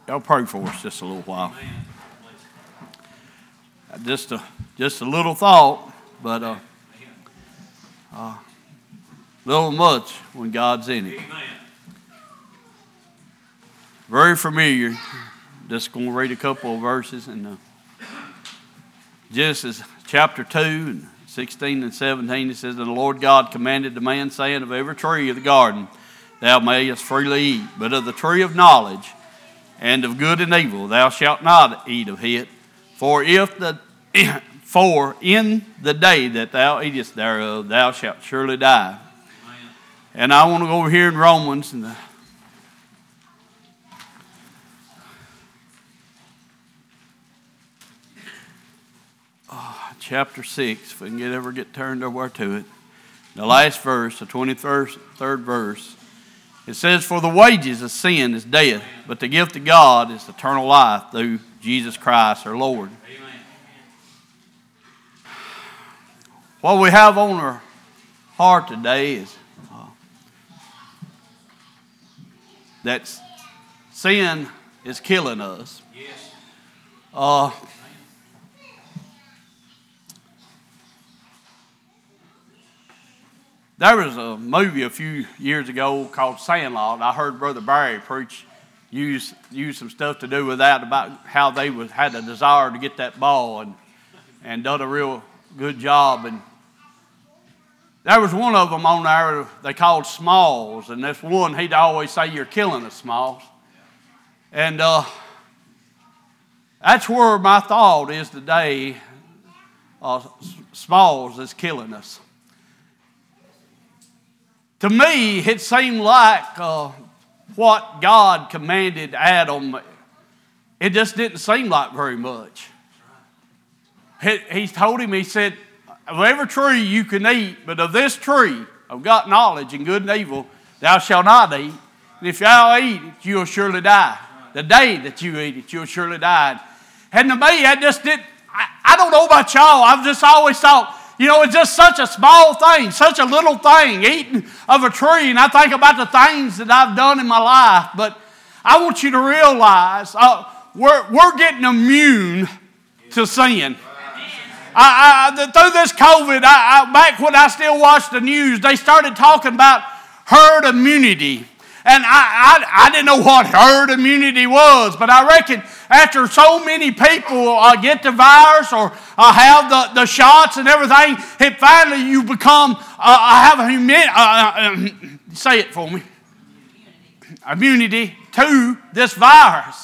Y'all pray for us just a little while. Just a little thought, but little much when God's in it. Very familiar. Just going to read a couple of verses in Genesis chapter 2 and 16 and 17. It says, "And the Lord God commanded the man, saying, Of every tree of the garden thou mayest freely eat, but of the tree of knowledge and of good and evil thou shalt not eat of it. For in the day that thou eatest thereof thou shalt surely die." And I want to go over here in Romans and chapter 6, if we can ever get turned over to it. The last verse, the 23rd verse. It says, "For the wages of sin is death, but the gift of God is eternal life through Jesus Christ our Lord." Amen. What we have on our heart today is that sin is killing us. Yes. There was a movie a few years ago called Sandlot. I heard Brother Barry preach, use some stuff to do with that, about how they had a desire to get that ball and done a real good job. And there was one of them on there they called Smalls, and this one, he'd always say, "You're killing us, Smalls." And that's where my thought is today. Smalls is killing us. To me, it seemed like what God commanded Adam, it just didn't seem like very much. He told him, he said, "Of every tree you can eat, but of this tree of God knowledge and good and evil, thou shalt not eat. And if thou eat it, you'll surely die. The day that you eat it, you'll surely die." And to me, I just didn't, I don't know about y'all, I've just always thought, it's just such a small thing, such a little thing, eating of a tree. And I think about the things that I've done in my life. But I want you to realize we're getting immune to sin. Through this COVID, back when I still watched the news, they started talking about herd immunity. And I didn't know what herd immunity was, but I reckon after so many people get the virus or have the shots and everything, it finally you become say it for me, immunity to this virus.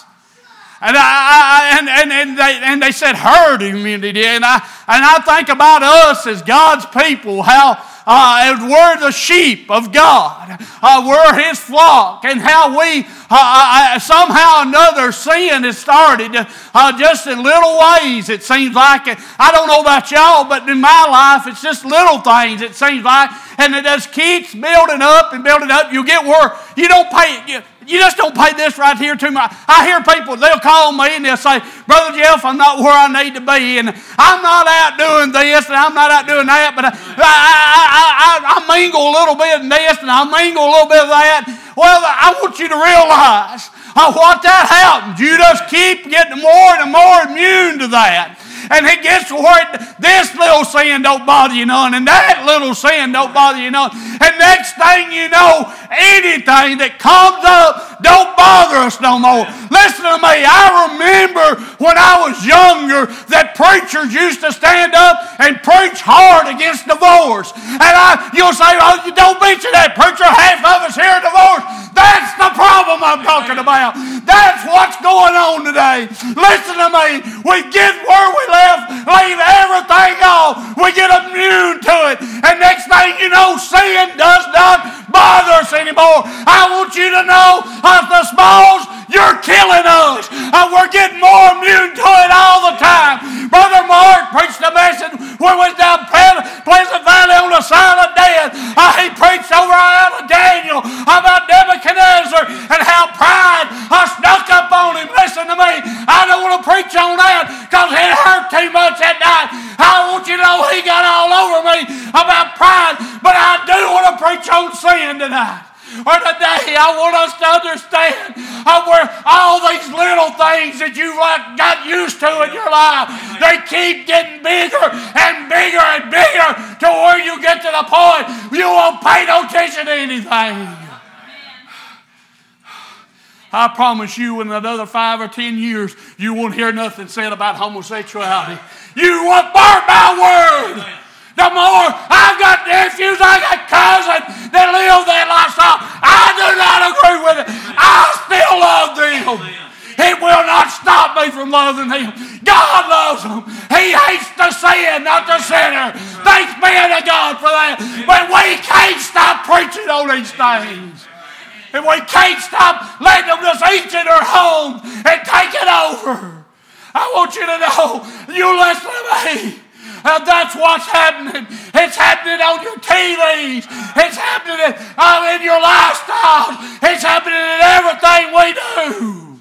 And they said herd immunity, and I think about us as God's people, how we're the sheep of God, we're His flock, and how we somehow or another sin has started just in little ways. It seems like I don't know about y'all, but in my life it's just little things. It seems like, and it just keeps building up and building up. You get where you don't pay. You just don't pay this right here too much. I hear people, they'll call me and they'll say, "Brother Jeff, I'm not where I need to be, and I'm not out doing this, and I'm not out doing that, but I mingle a little bit in this, and I mingle a little bit of that." Well, I want you to realize what that happens. You just keep getting more and more immune to that. And it gets to where this little sin don't bother you none, and that little sin don't bother you none. And next thing you know, anything that comes up don't bother us no more. Listen to me. I remember when I was younger that preachers used to stand up and preach hard against divorce. And you'll say, "Oh, you don't mention that, preacher. Half of us here are divorced." That's the problem I'm talking about. That's what's going on today. Listen to me. We get where we leave everything off. We get immune to it. And next thing you know, sin does not bother us anymore. I want you to know, the Smalls, you're killing us. We're getting more immune to it all the time. Brother Mark preached a message when we was down Pleasant Valley on the side of death. He preached over out of Daniel about Nebuchadnezzar and how pride snuck up on him. Listen to me. I don't want to preach on that because it hurt too much that night. I want you to know he got all over me about pride, but I do want to preach on sin tonight. Or today, I want us to understand all these little things that you've got used to in your life, they keep getting bigger and bigger and bigger to where you get to the point you won't pay no attention to anything. I promise you in another 5 or 10 years, you won't hear nothing said about homosexuality. You won't mark my word. The more I've got nephews, I got cousins that live that lifestyle. I do not agree with it. I still love them. It will not stop me from loving them. God loves them. He hates the sin, not the sinner. Thanks be to God for that. But we can't stop preaching on these things. And we can't stop letting them just eat in their home and take it over. I want you to know, you listen to me. That's what's happening. It's happening on your TVs. It's happening in your lifestyle. It's happening in everything we do.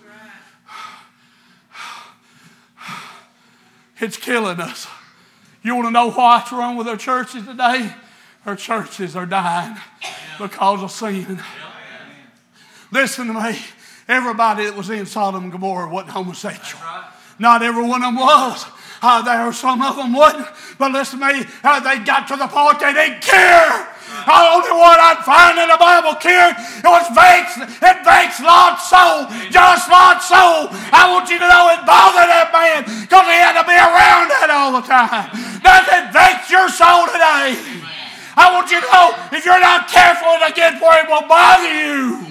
It's killing us. You want to know what's wrong with our churches today? Our churches are dying because of sin. Listen to me. Everybody that was in Sodom and Gomorrah wasn't homosexual. Not every one of them was. There were some of them wasn't. But listen to me. They got to the point they didn't care. The only one I'd find in the Bible cared. It was vexed. It vexed Lot's soul. Just Lot's soul. I want you to know it bothered that man because he had to be around that all the time. Does it vex your soul today? I want you to know if you're not careful to get where it will bother you.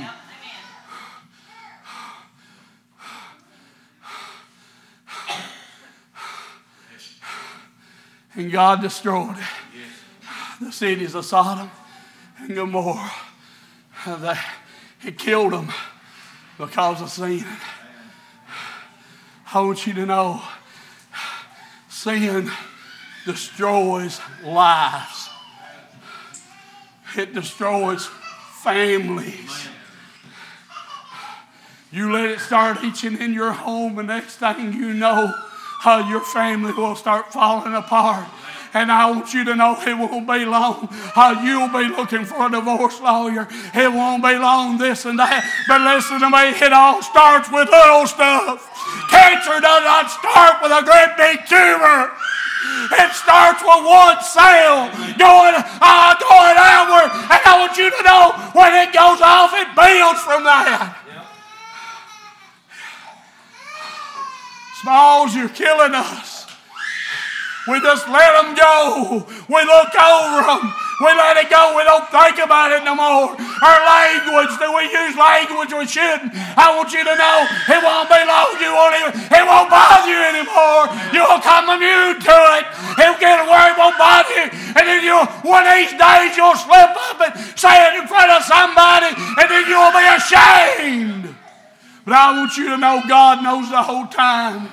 And God destroyed the cities of Sodom and Gomorrah. He killed them because of sin. I want you to know, sin destroys lives. It destroys families. You let it start itching in your home, and next thing you know, your family will start falling apart. And I want you to know it won't be long. You'll be looking for a divorce lawyer. It won't be long, this and that. But listen to me, it all starts with little stuff. Cancer does not start with a great big tumor. It starts with one cell going outward. And I want you to know when it goes off, it builds from that. Smalls, you're killing us. We just let them go. We look over them. We let it go. We don't think about it no more. Our language, that we use language we shouldn't. I want you to know it won't be long. It won't bother you anymore. You'll come immune to it. It'll get where it won't bother you. And then one of these days you'll slip up and say it in front of somebody, and then you'll be ashamed. But I want you to know God knows the whole time.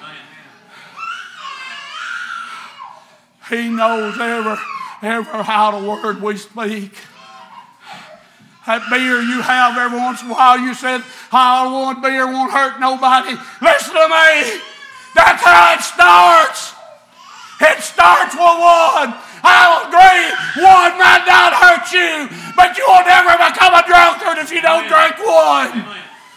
He knows every idle word we speak. That beer you have every once in a while, you said, I want beer, won't hurt nobody. Listen to me. That's how it starts. It starts with one. I agree, one might not hurt you, but you will never become a drunkard if you don't drink one.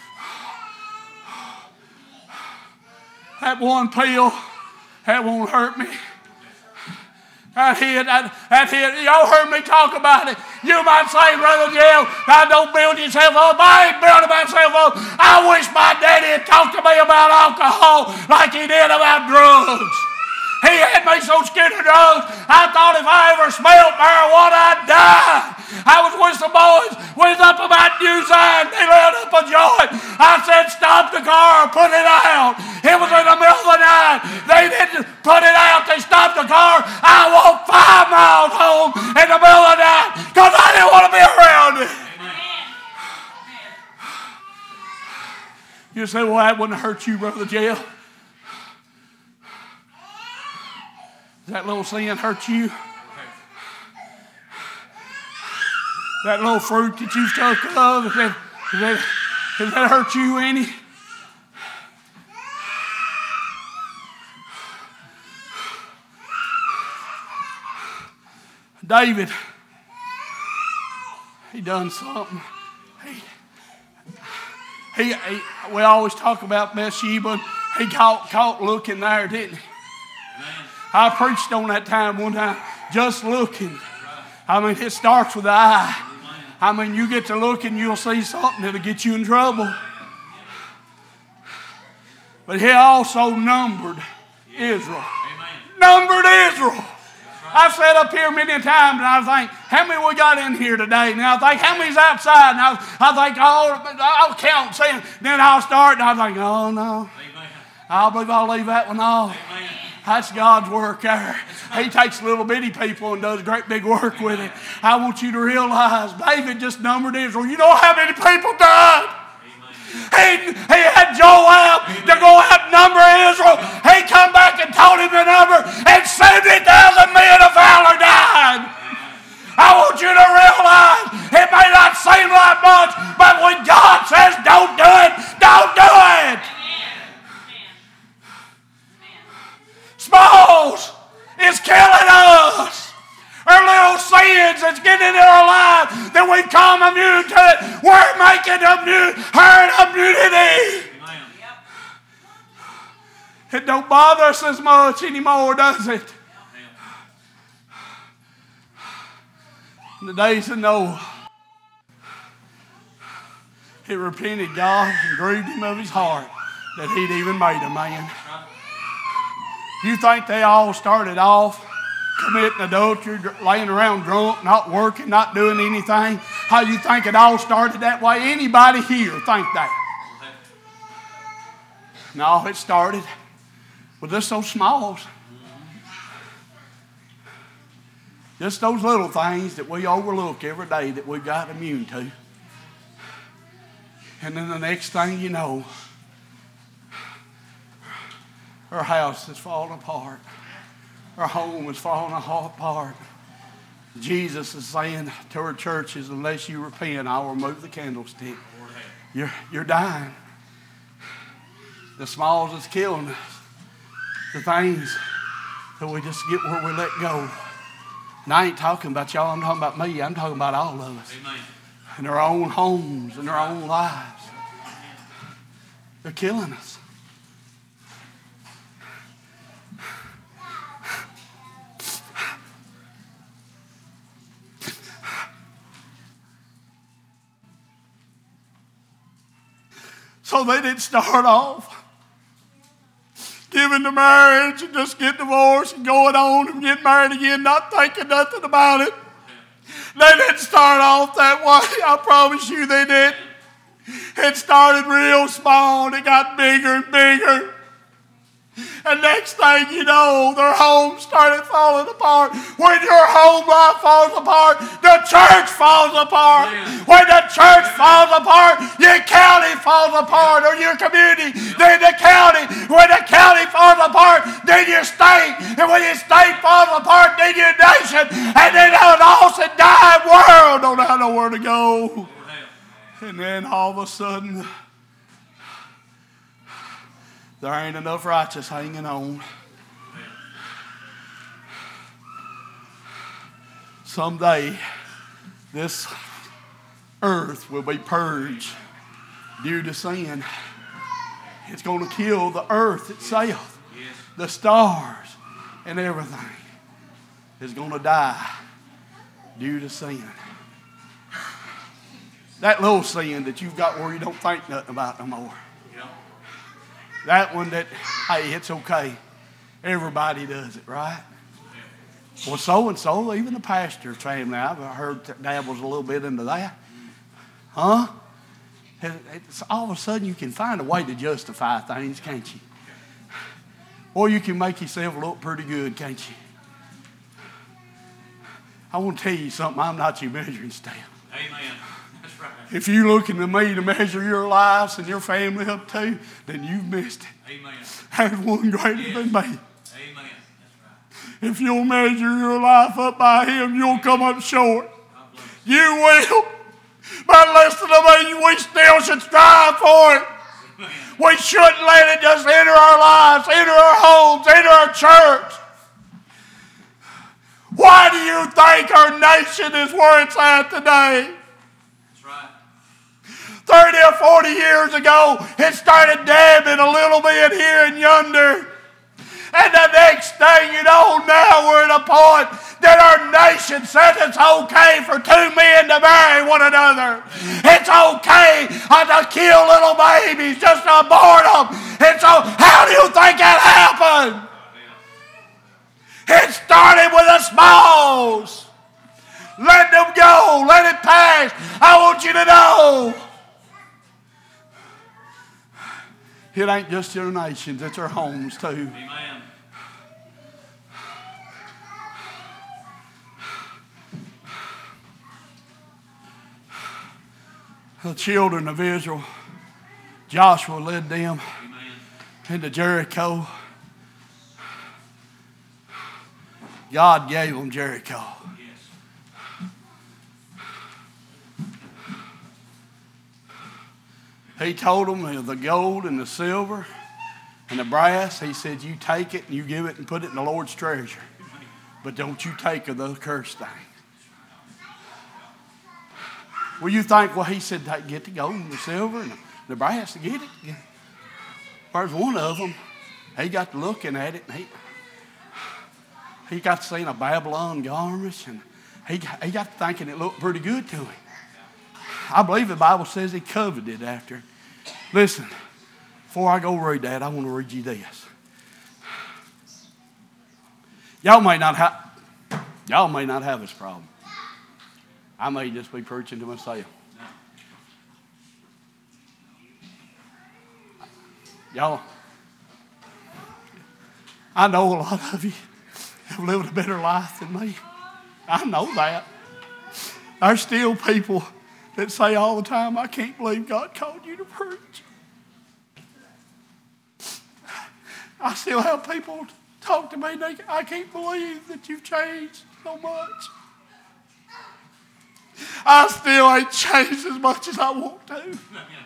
That one pill, that won't hurt me. That hit. Y'all heard me talk about it. You might say, Brother Jim, don't build yourself up. I ain't building myself up. I wish my daddy had talked to me about alcohol like he did about drugs. He had me so scared of drugs, I thought if I ever smelled marijuana, I'd die. I was with some boys. We was up about New Zion. They lit up a joint. I said, stop the car, put it out. It was in the middle of the night. They didn't put it out. They stopped the car. I walked 5 miles home in the middle of the night because I didn't want to be around it. You say, well, that wouldn't hurt you, Brother Jeff. Does that little sin hurt you? That little fruit that you stuck of, does that hurt you any? David, he done something. We always talk about Bathsheba. He caught looking there, didn't he? I preached on that time one time, just looking. I mean, it starts with the eye. I mean, you get to look and you'll see something that'll get you in trouble. But he also numbered Israel. Numbered Israel. I've sat up here many times and I think, how many we got in here today? Now I think, how many's outside? And I think, I'll count, see. Then I'll start and I think, oh no. I believe I'll leave that one off. That's God's work there. He takes little bitty people and does great big work with it. I want you to realize David just numbered Israel. You know how many people died? He had Joab to go out and number Israel. He come back and told him the number, and 70,000 men of valor died. I want you to realize it may not seem like much, but when God says don't do it, don't do it. Smalls is killing us. Our little sins that's getting into our life that we become immune to it. We're making her immunity. It don't bother us as much anymore, does it? In the days of Noah, he repented God and grieved him of his heart that he'd even made a man. You think they all started off committing adultery, laying around drunk, not working, not doing anything? How you think it all started that way? Anybody here think that? No, it started with just those smalls. Just those little things that we overlook every day that we got immune to. And then the next thing you know, our house is falling apart. Our home is falling apart. Jesus is saying to our churches, unless you repent, I'll remove the candlestick. You're dying. The smalls is killing us. The things that we just get where we let go. And I ain't talking about y'all, I'm talking about me. I'm talking about all of us. Amen. In our own homes, in our own lives. They're killing us. So they didn't start off giving the marriage and just get divorced and going on and get married again, not thinking nothing about it. They didn't start off that way. I promise you they didn't. It started real small and it got bigger and bigger. And next thing you know, their home started falling apart. When your home life falls apart, the church falls apart. Yeah. When the church falls apart, your county falls apart, or your community, then the county. When the county falls apart, then your state. And when your state falls apart, then your nation. And then an lost and dying world don't have nowhere to go. And then all of a sudden, there ain't enough righteous hanging on. Someday, this earth will be purged due to sin. It's going to kill the earth itself. The stars and everything is going to die due to sin. That little sin that you've got where you don't think nothing about no more. That one that, hey, it's okay. Everybody does it, right? Well, so-and-so, even the pastor's family, I've heard dabbles a little bit into that. Huh? All of a sudden you can find a way to justify things, can't you? Or you can make yourself look pretty good, can't you? I want to tell you something. I'm not your measuring staff. Amen. That's right. If you're looking to me to measure your lives and your family up to, then you've missed it. Amen. There's one greater than me. Amen. That's right. If you'll measure your life up by him, you'll come up short. You will. But listen to me, we still should strive for it. Amen. We shouldn't let it just enter our lives, enter our homes, enter our church. Why do you think our nation is where it's at today? That's right. 30 or 40 years ago, it started dabbing a little bit here and yonder. And the next thing you know, now we're at a point that our nation says it's okay for two men to marry one another. It's okay to kill little babies just to abort them. How do you think that happened? It started with the smalls. Let them go. Let it pass. I want you to know, it ain't just your nations, it's our homes too. Amen. The children of Israel, Joshua led them into Jericho. God gave them Jericho. He told them the gold and the silver and the brass. He said, you take it and you give it and put it in the Lord's treasure. But don't you take of the cursed thing. Well, you think, well, he said, get the gold and the silver and the brass to get it. There's one of them. He got to looking at it, and he got to seeing a Babylon garment, and he got to thinking it looked pretty good to him. I believe the Bible says he coveted after. Listen, before I go read that, I want to read you this. Y'all may not have this problem. I may just be preaching to myself. Y'all, I know a lot of you have lived a better life than me. I know that. There's still people that say all the time, I can't believe God called you to preach. I still have people talk to me, I can't believe that you've changed so much. I still ain't changed as much as I want to.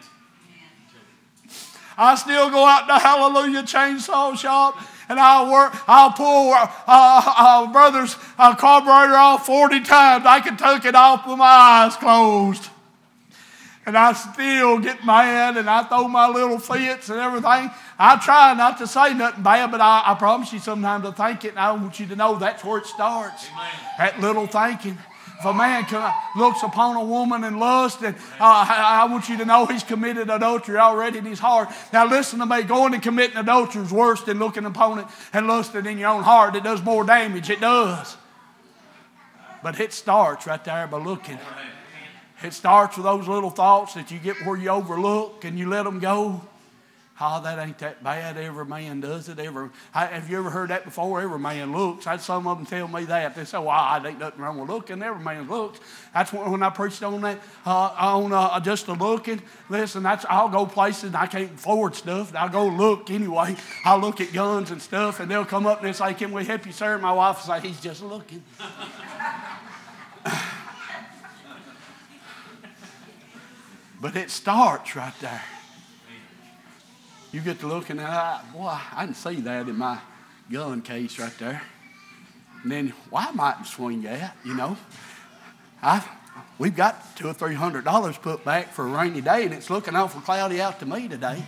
I still go out to Hallelujah Chainsaw Shop and I'll pull brother's carburetor off 40 times. I can take it off with my eyes closed. And I still get mad and I throw my little fits and everything. I try not to say nothing bad, but I promise you sometimes I think it, and I want you to know that's where it starts. Amen. That little thinking. If a man looks upon a woman in lust, and I want you to know he's committed adultery already in his heart. Now listen to me, going and committing adultery is worse than looking upon it and lusting in your own heart. It does more damage, it does. But it starts right there by looking. It starts with those little thoughts that you get where you overlook and you let them go. Oh, that ain't that bad. Every man does it. Have you ever heard that before? Every man looks. I had some of them tell me that. They say, well, I ain't nothing wrong with looking. Every man looks. That's when I preached on that, on just the looking. Listen, I'll go places and I can't afford stuff. I'll go look anyway. I'll look at guns and stuff, and they'll come up and they'll say, can we help you, sir? And my wife will say, he's just looking. But it starts right there. You get to looking at, boy, I can see that in my gun case right there. And then, well, I might swing that, you know. We've got $200 or $300 put back for a rainy day, and it's looking awful cloudy out to me today.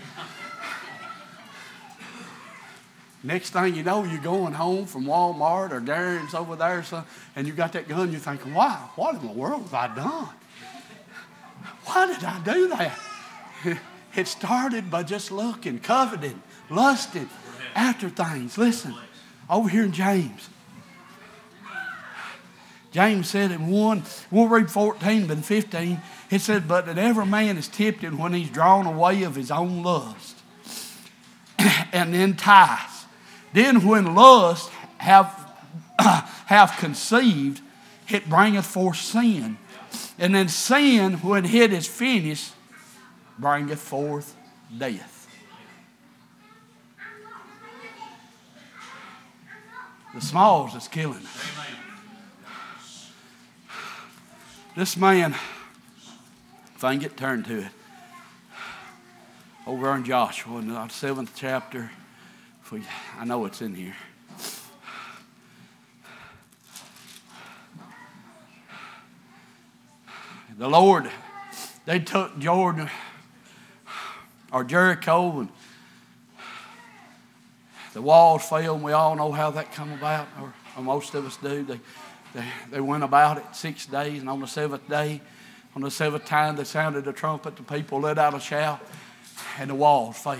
Next thing you know, you're going home from Walmart or Darren's over there, and you got that gun, you're thinking, wow, what in the world have I done? Why did I do that? It started by just looking, coveting, lusting after things. Listen, over here in James. James said in 1, we'll read 14 but 15. It said, but that every man is tempted when he's drawn away of his own lust and enticed. Then when lust have conceived, it bringeth forth sin. And then sin, when it is finished, bringeth forth death. The smalls is killing us. This man, if I can get turned to it, over in Joshua, in the 7th chapter, I know it's in here. they took Jordan or Jericho, and the walls fell, and we all know how that come about, or most of us do. They went about it 6 days, and on the seventh day, on the seventh time, they sounded the trumpet. The people let out a shout, and the walls fell.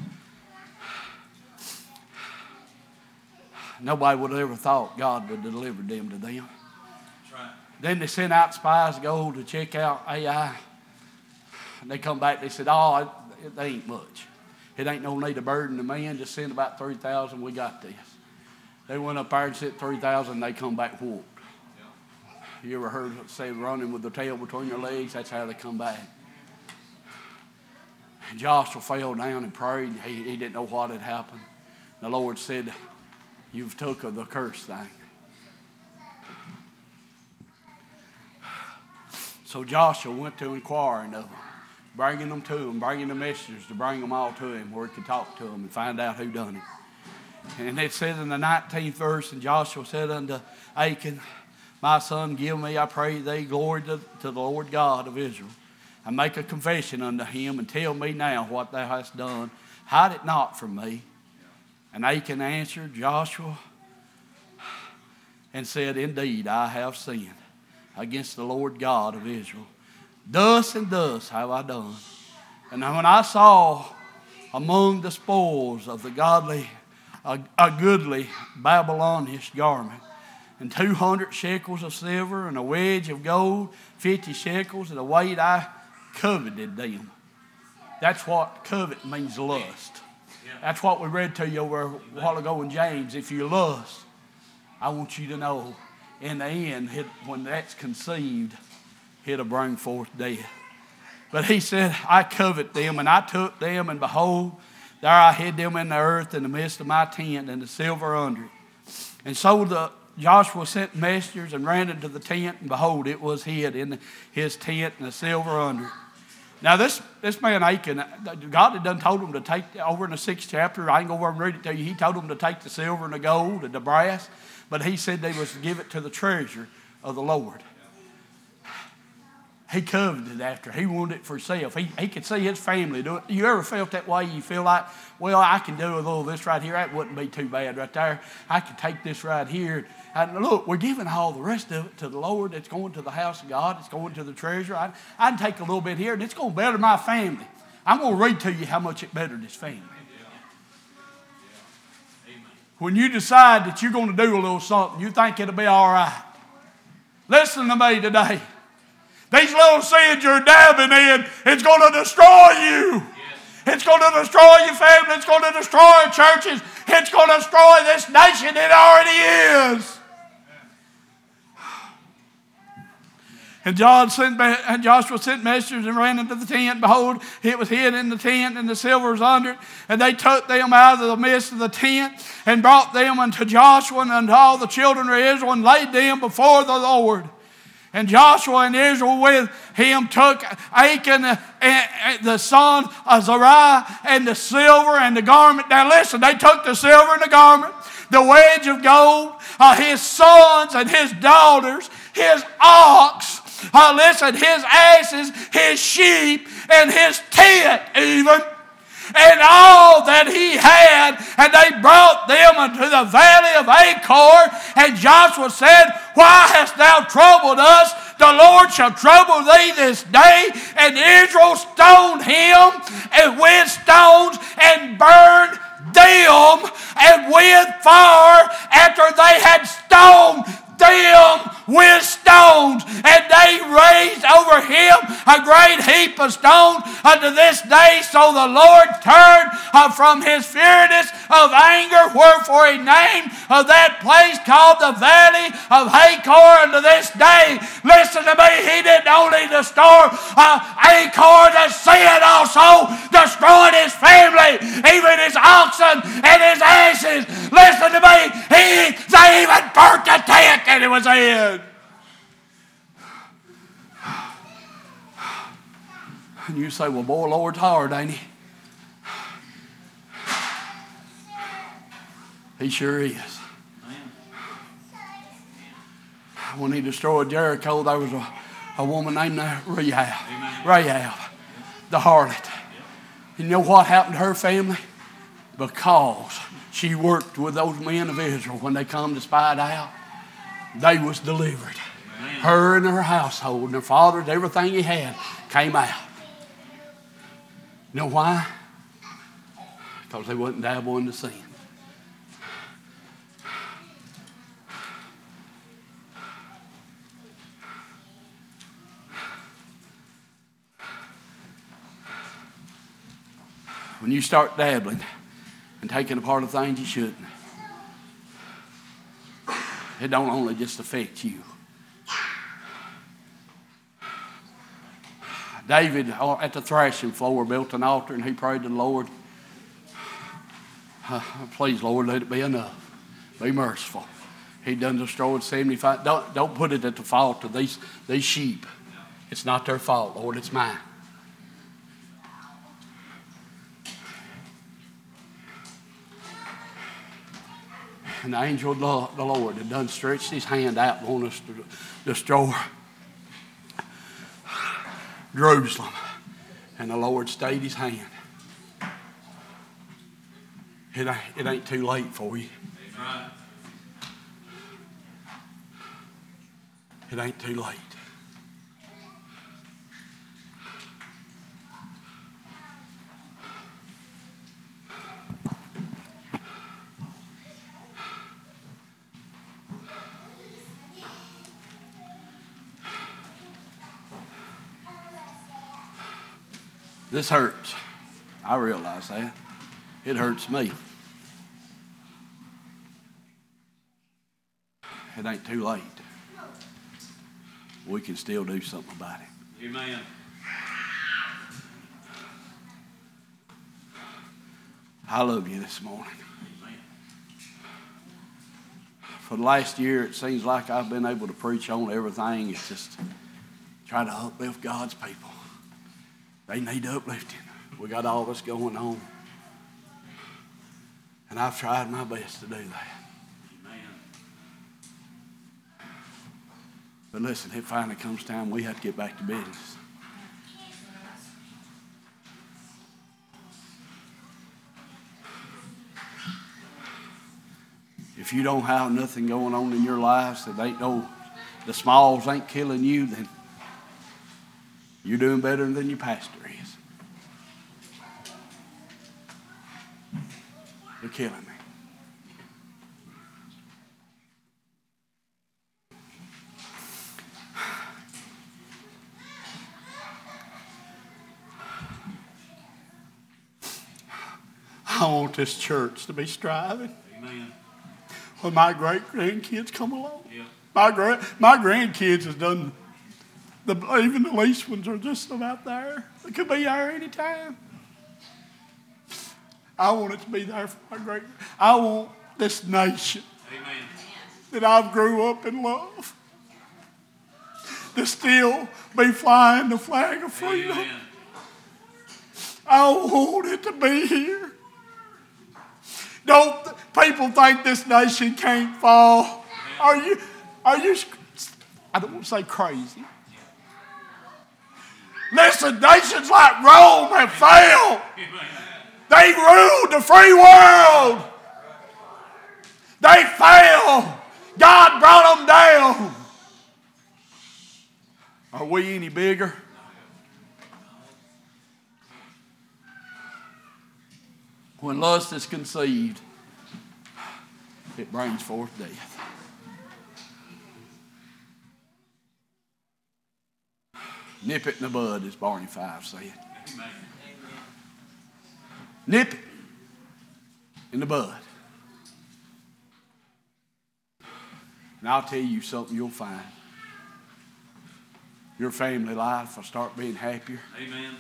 Nobody would have ever thought God would deliver them to them. That's right. Then they sent out spies to go to check out Ai. And they come back, they said, oh, it ain't much. It ain't no need to burden the man. Just send about 3,000. We got this. They went up there and sent 3,000. They come back whooped. Yeah. You ever heard say running with the tail between your legs? That's how they come back. And Joshua fell down and prayed. He didn't know what had happened. The Lord said, you've took of the cursed thing. So Joshua went to inquiring of them, bringing them to him, bringing the messengers to bring them all to him where he could talk to them and find out who done it. And it said in the 19th verse, and Joshua said unto Achan, my son, give me, I pray thee, glory to the Lord God of Israel, and make a confession unto him, and tell me now what thou hast done. Hide it not from me. And Achan answered Joshua and said, indeed, I have sinned against the Lord God of Israel. Thus and thus have I done. And when I saw among the spoils of the godly a goodly Babylonish garment, and 200 shekels of silver, and a wedge of gold, 50 shekels, and a weight, I coveted them. That's what covet means, lust. That's what we read to you over a while ago in James. If you lust, I want you to know, in the end, when that's conceived, it'll bring forth death. But he said, I covet them, and I took them, and behold, there I hid them in the earth in the midst of my tent, and the silver under it. And so Joshua sent messengers and ran into the tent, and behold, it was hid in his tent, and the silver under it. Now this man Achan, God had done told him to take, over in the 6th chapter, I can go over and read it to you, he told him to take the silver and the gold and the brass, but he said they was to give it to the treasure of the Lord. He coveted after. He wanted it for himself. He could see his family do it. You ever felt that way? You feel like, well, I can do a little of this right here. That wouldn't be too bad right there. I could take this right here. And look, we're giving all the rest of it to the Lord. It's going to the house of God. It's going to the treasure. I can take a little bit here, and it's going to better my family. I'm going to read to you how much it bettered his family. When you decide that you're going to do a little something, you think it'll be all right. Listen to me today. These little sins you're dabbing in, it's going to destroy you. It's going to destroy your family. It's going to destroy churches. It's going to destroy this nation. It already is. And Joshua sent messengers and ran into the tent. Behold, it was hid in the tent, and the silver was under it. And they took them out of the midst of the tent, and brought them unto Joshua and unto all the children of Israel, and laid them before the Lord. And Joshua and Israel with him took Achan, the son of Zariah, and the silver and the garment. Now listen, they took the silver and the garment, the wedge of gold, his sons and his daughters, his ox, listen, his asses, his sheep, and his tent even, and all that he had, and they brought them unto the valley of Achor. And Joshua said, why hast thou troubled us? The Lord shall trouble thee this day. And Israel stoned him and with stones, and burned them and with fire after they had stoned them with stones. And they raised over him a great heap of stones unto this day. So the Lord turned from his fierceness of anger, wherefore he named that place called the Valley of Achor unto this day. Listen to me, he didn't only destroy Achor, the sin also destroyed his family, even his oxen and his asses. Listen to me, they even burnt the tent that it was in. And you say, well, boy, Lord's hard, ain't he? He sure is. When he destroyed Jericho, there was A woman named Rahab. Rahab, the harlot. You know what happened to her family? Because she worked with those men of Israel when they come to spy it out, they was delivered. Amen. Her and her household and her father and everything he had came out. You know why? Because they wouldn't dabble in the sin. When you start dabbling and taking a part of things you shouldn't, it don't only just affect you. David at the threshing floor built an altar and he prayed to the Lord, please Lord, let it be enough. Be merciful. He done destroyed 75. Don't put it at the fault of these sheep. It's not their fault, Lord, it's mine. And the angel of the Lord had done stretched his hand out and wanted us to destroy Jerusalem. And the Lord stayed his hand. It ain't too late for you. It ain't too late. This hurts. I realize that. It hurts me. It ain't too late. We can still do something about it. Amen. I love you this morning. Amen. For the last year, it seems like I've been able to preach on everything. It's just trying to uplift God's people. They need uplifting. We got all this going on. And I've tried my best to do that. Amen. But listen, it finally comes time we have to get back to business. If you don't have nothing going on in your lives that ain't the smalls ain't killing you, then you're doing better than your pastor is. They're killing me. I want this church to be striving. Amen. When my great-grandkids come along. Yeah. My grandkids has done... even the least ones are just about there. They could be there anytime. I want it to be there for I want this nation. Amen. That I've grew up in love to still be flying the flag of freedom. Amen. I want it to be here. Don't people think this nation can't fall? Amen. Are you? I don't want to say crazy. Listen, nations like Rome have failed. They ruled the free world. They failed. God brought them down. Are we any bigger? When lust is conceived, it brings forth death. Nip it in the bud, as Barney Fife said. Amen. Nip it in the bud. And I'll tell you something you'll find. Your family life will start being happier. Amen.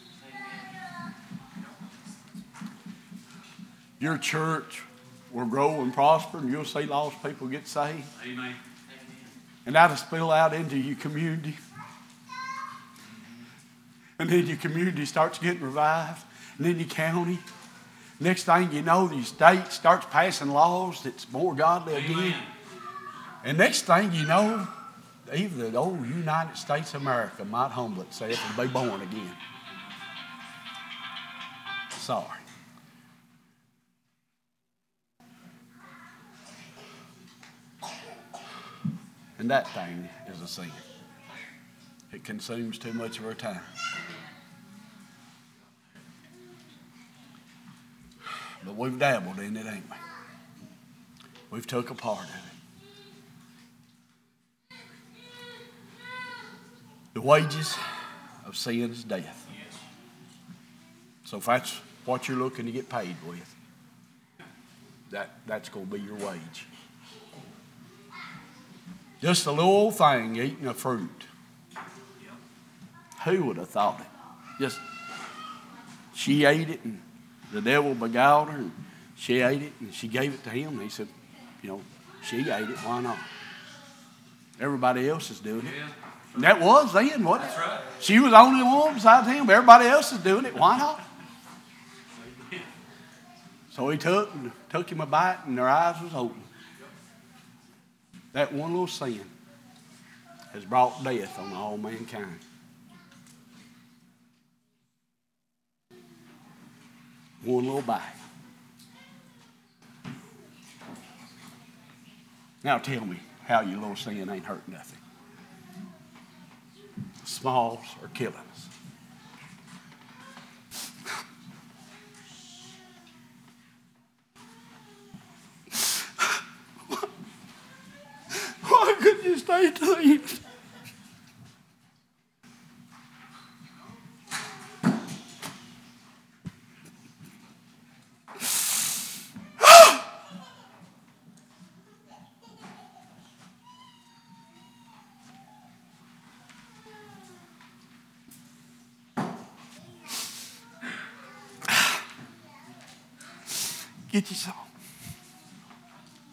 Your church will grow and prosper, and you'll see lost people get saved. Amen. And that'll spill out into your community. And then your community starts getting revived. And then your county. Next thing you know, the state starts passing laws that's more godly again. And next thing you know, even the old United States of America might humble itself and be born again. Sorry. And that thing is a sin. It consumes too much of our time. But we've dabbled in it, ain't we? We've took a part of it. The wages of sin is death. So if that's what you're looking to get paid with, that's going to be your wage. Just a little old thing eating a fruit. Who would have thought it? Just, she ate it and the devil beguiled her and she ate it and she gave it to him. And he said, she ate it, why not? Everybody else is doing it. And that was then, wasn't it? That's right. She was the only one besides him, but everybody else is doing it, why not? So he took him a bite and their eyes was open. That one little sin has brought death on all mankind. One little bite. Now tell me how your little sin ain't hurt nothing. Smalls are killing us. Why couldn't you stay clean? Get you some.